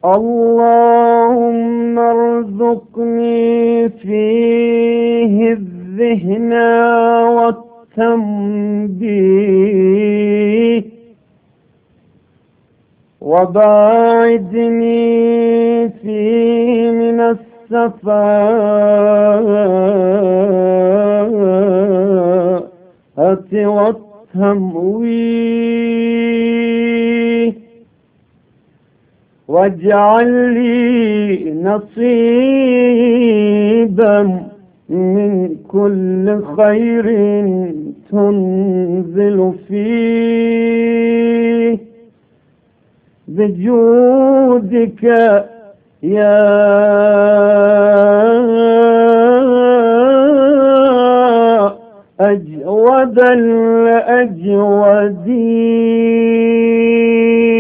اللهم ارزقني فيه الذهن والتنبيه، وباعدني فيه من السفاهة والتمويه، واجعل لي نصيبا من كل خير تنزل فيه بجودك يا أجود الأجودين.